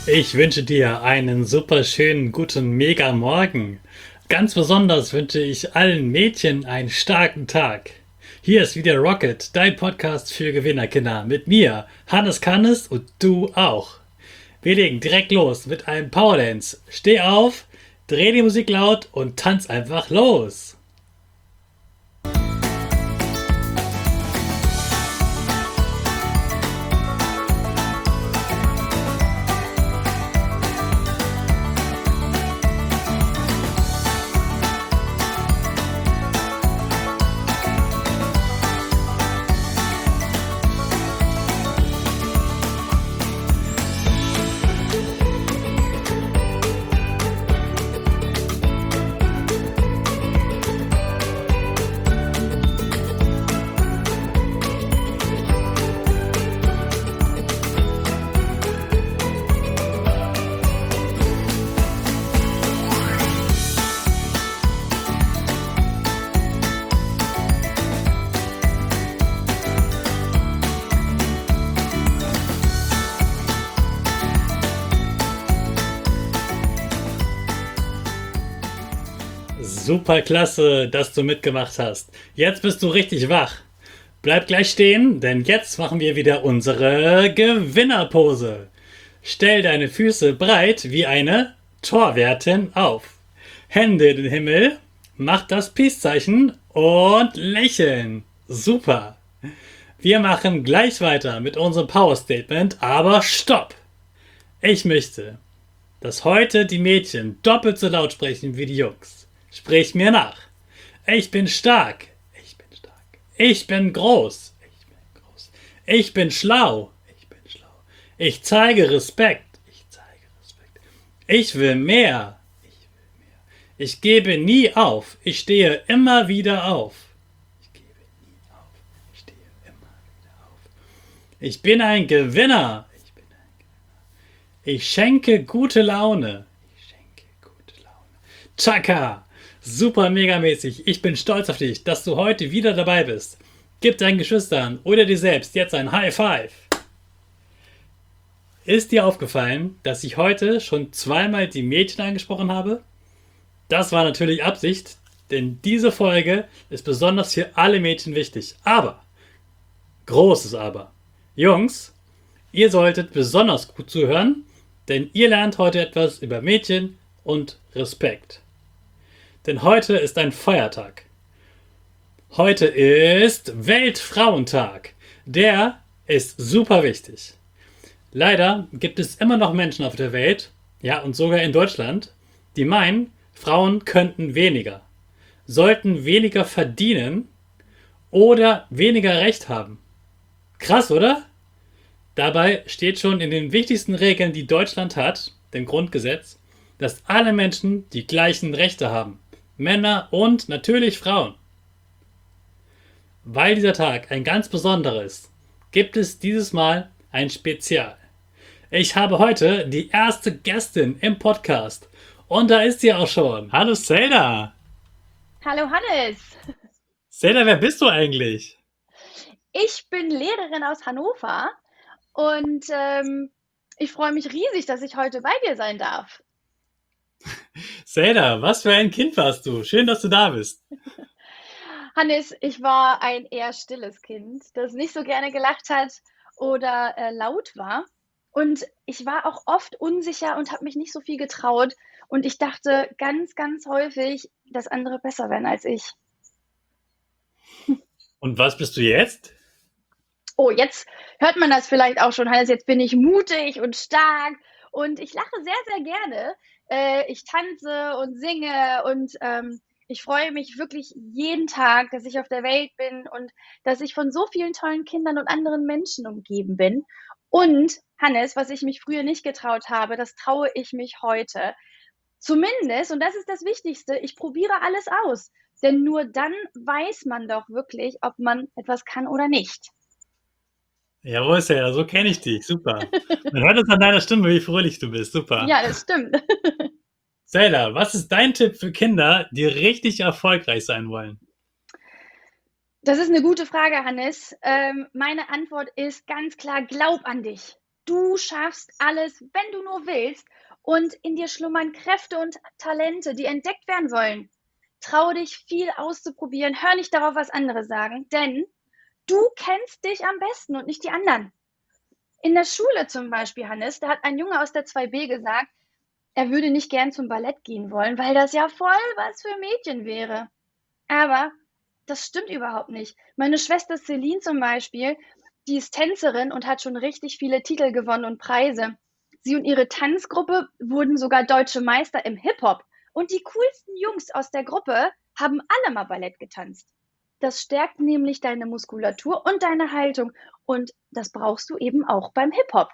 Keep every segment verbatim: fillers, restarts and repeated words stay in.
Ich wünsche dir einen super schönen, guten Mega-Morgen. Ganz besonders wünsche ich allen Mädchen einen starken Tag. Hier ist wieder Rocket, dein Podcast für Gewinnerkinder. Mit mir, Hannes Kannes und du auch. Wir legen direkt los mit einem Powerdance. Steh auf, dreh die Musik laut und tanz einfach los. Super klasse, dass du mitgemacht hast. Jetzt bist du richtig wach. Bleib gleich stehen, denn jetzt machen wir wieder unsere Gewinnerpose. Stell deine Füße breit wie eine Torwärtin auf. Hände in den Himmel, mach das Peace-Zeichen und lächeln. Super. Wir machen gleich weiter mit unserem Power-Statement, aber stopp! Ich möchte, dass heute die Mädchen doppelt so laut sprechen wie die Jungs. Sprich mir nach. Ich bin stark. Ich bin stark. Ich bin groß. Ich bin groß. Ich bin schlau. Ich bin schlau. Ich zeige Respekt. Ich zeige Respekt. Ich will mehr. Ich will mehr. Ich gebe nie auf. Ich stehe immer wieder auf. Ich gebe nie auf. Ich stehe immer wieder auf. Ich bin ein Gewinner. Ich bin ein Gewinner. Ich schenke gute Laune. Ich schenke gute Laune. Chaka! Super megamäßig. Ich bin stolz auf dich, dass du heute wieder dabei bist. Gib deinen Geschwistern oder dir selbst jetzt ein High Five. Ist dir aufgefallen, dass ich heute schon zweimal die Mädchen angesprochen habe? Das war natürlich Absicht, denn diese Folge ist besonders für alle Mädchen wichtig. Aber, großes Aber, Jungs, ihr solltet besonders gut zuhören, denn ihr lernt heute etwas über Mädchen und Respekt. Denn heute ist ein Feiertag. Heute ist Weltfrauentag. Der ist super wichtig. Leider gibt es immer noch Menschen auf der Welt, ja und sogar in Deutschland, die meinen, Frauen könnten weniger, sollten weniger verdienen oder weniger Recht haben. Krass, oder? Dabei steht schon in den wichtigsten Regeln, die Deutschland hat, dem Grundgesetz, dass alle Menschen die gleichen Rechte haben. Männer und natürlich Frauen. Weil dieser Tag ein ganz besonderer ist, gibt es dieses Mal ein Spezial. Ich habe heute die erste Gästin im Podcast und da ist sie auch schon. Hallo Zelda. Hallo Hannes. Zelda, wer bist du eigentlich? Ich bin Lehrerin aus Hannover und ähm, ich freue mich riesig, dass ich heute bei dir sein darf. Zelda, was für ein Kind warst du? Schön, dass du da bist. Hannes, ich war ein eher stilles Kind, das nicht so gerne gelacht hat oder äh, laut war. Und ich war auch oft unsicher und habe mich nicht so viel getraut. Und ich dachte ganz, ganz häufig, dass andere besser wären als ich. Und was bist du jetzt? Oh, jetzt hört man das vielleicht auch schon, Hannes. Jetzt bin ich mutig und stark und ich lache sehr, sehr gerne. Äh, ich tanze und singe und ähm, ich freue mich wirklich jeden Tag, dass ich auf der Welt bin und dass ich von so vielen tollen Kindern und anderen Menschen umgeben bin. Und Hannes, was ich mich früher nicht getraut habe, das traue ich mich heute. Zumindest, und das ist das Wichtigste, ich probiere alles aus. Denn nur dann weiß man doch wirklich, ob man etwas kann oder nicht. Jawohl, Zelda, so kenne ich dich. Super. Man hört es an deiner Stimme, wie fröhlich du bist. Super. Ja, das stimmt. Zelda, was ist dein Tipp für Kinder, die richtig erfolgreich sein wollen? Das ist eine gute Frage, Hannes. Ähm, meine Antwort ist ganz klar: Glaub an dich. Du schaffst alles, wenn du nur willst. Und in dir schlummern Kräfte und Talente, die entdeckt werden wollen. Trau dich, viel auszuprobieren. Hör nicht darauf, was andere sagen, denn du kennst dich am besten und nicht die anderen. In der Schule zum Beispiel, Hannes, da hat ein Junge aus der zwei b gesagt, er würde nicht gern zum Ballett gehen wollen, weil das ja voll was für Mädchen wäre. Aber das stimmt überhaupt nicht. Meine Schwester Celine zum Beispiel, die ist Tänzerin und hat schon richtig viele Titel gewonnen und Preise. Sie und ihre Tanzgruppe wurden sogar deutsche Meister im Hip-Hop. Und die coolsten Jungs aus der Gruppe haben alle mal Ballett getanzt. Das stärkt nämlich deine Muskulatur und deine Haltung. Und das brauchst du eben auch beim Hip-Hop.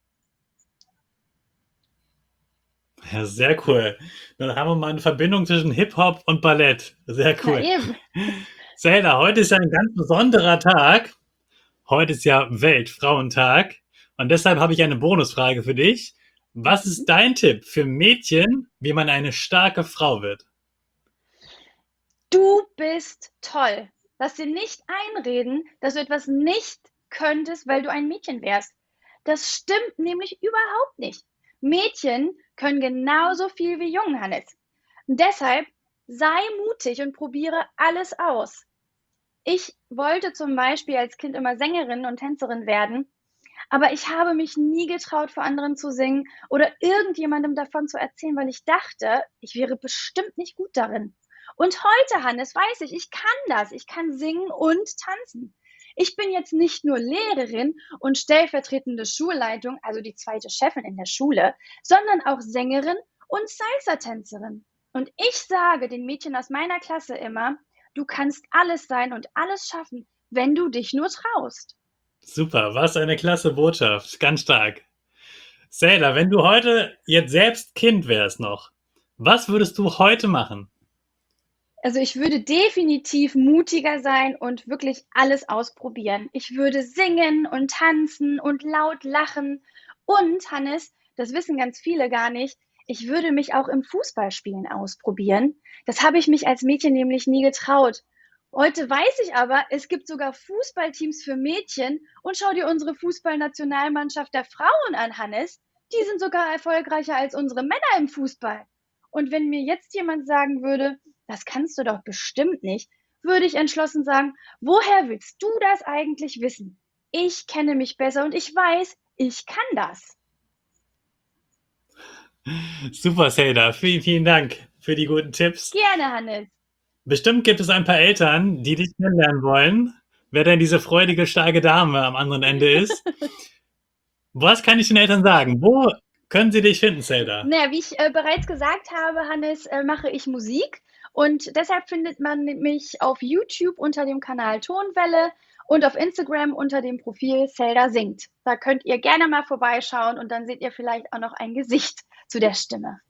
Ja, sehr cool. Dann haben wir mal eine Verbindung zwischen Hip-Hop und Ballett. Sehr cool. Ja, eben. Zelda, heute ist ja ein ganz besonderer Tag. Heute ist ja Weltfrauentag. Und deshalb habe ich eine Bonusfrage für dich. Was ist dein Tipp für Mädchen, wie man eine starke Frau wird? Du bist toll. Lass dir nicht einreden, dass du etwas nicht könntest, weil du ein Mädchen wärst. Das stimmt nämlich überhaupt nicht. Mädchen können genauso viel wie Jungen, Hannes. Und deshalb sei mutig und probiere alles aus. Ich wollte zum Beispiel als Kind immer Sängerin und Tänzerin werden, aber ich habe mich nie getraut, vor anderen zu singen oder irgendjemandem davon zu erzählen, weil ich dachte, ich wäre bestimmt nicht gut darin. Und heute, Hannes, weiß ich, ich kann das. Ich kann singen und tanzen. Ich bin jetzt nicht nur Lehrerin und stellvertretende Schulleitung, also die zweite Chefin in der Schule, sondern auch Sängerin und Salsa-Tänzerin. Und ich sage den Mädchen aus meiner Klasse immer, du kannst alles sein und alles schaffen, wenn du dich nur traust. Super, was eine klasse Botschaft. Ganz stark. Zelda, wenn du heute jetzt selbst Kind wärst noch, was würdest du heute machen? Also ich würde definitiv mutiger sein und wirklich alles ausprobieren. Ich würde singen und tanzen und laut lachen. Und, Hannes, das wissen ganz viele gar nicht, ich würde mich auch im Fußballspielen ausprobieren. Das habe ich mich als Mädchen nämlich nie getraut. Heute weiß ich aber, es gibt sogar Fußballteams für Mädchen. Und schau dir unsere Fußballnationalmannschaft der Frauen an, Hannes. Die sind sogar erfolgreicher als unsere Männer im Fußball. Und wenn mir jetzt jemand sagen würde, das kannst du doch bestimmt nicht, würde ich entschlossen sagen, woher willst du das eigentlich wissen? Ich kenne mich besser und ich weiß, ich kann das. Super, Zelda. Vielen, vielen Dank für die guten Tipps. Gerne, Hannes. Bestimmt gibt es ein paar Eltern, die dich kennenlernen wollen, wer denn diese freudige, starke Dame am anderen Ende ist. Was kann ich den Eltern sagen? Wo können sie dich finden, Zelda? Naja, wie ich äh, bereits gesagt habe, Hannes, äh, mache ich Musik. Und deshalb findet man mich auf YouTube unter dem Kanal Tonwelle und auf Instagram unter dem Profil Zelda singt. Da könnt ihr gerne mal vorbeischauen und dann seht ihr vielleicht auch noch ein Gesicht zu der Stimme.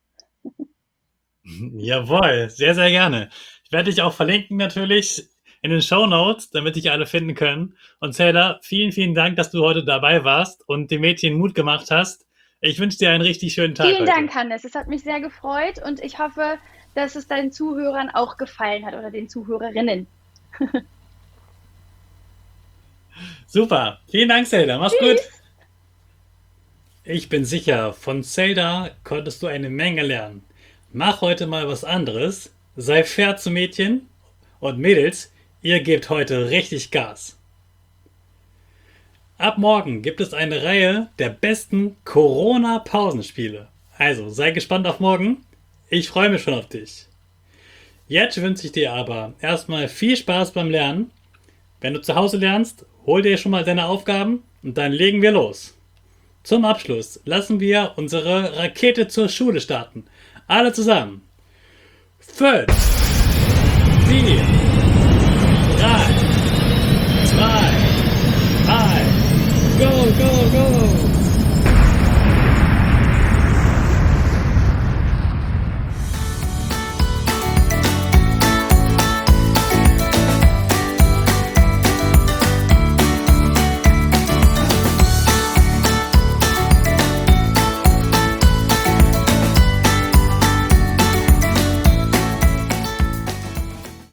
Jawohl, sehr, sehr gerne. Ich werde dich auch verlinken natürlich in den Shownotes, damit dich alle finden können. Und Zelda, vielen, vielen Dank, dass du heute dabei warst und den Mädchen Mut gemacht hast. Ich wünsche dir einen richtig schönen Tag Vielen heute. Dank, Hannes. Es hat mich sehr gefreut und ich hoffe, dass es deinen Zuhörern auch gefallen hat oder den Zuhörerinnen. Super. Vielen Dank, Zelda. Mach's Tschüss. gut. Ich bin sicher, von Zelda konntest du eine Menge lernen. Mach heute mal was anderes. Sei fair zu Mädchen und Mädels, ihr gebt heute richtig Gas. Ab morgen gibt es eine Reihe der besten Corona-Pausenspiele. Also sei gespannt auf morgen. Ich freue mich schon auf dich. Jetzt wünsche ich dir aber erstmal viel Spaß beim Lernen. Wenn du zu Hause lernst, hol dir schon mal deine Aufgaben und dann legen wir los. Zum Abschluss lassen wir unsere Rakete zur Schule starten. Alle zusammen. Fünf, vier, drei, zwei, eins, go, go, go!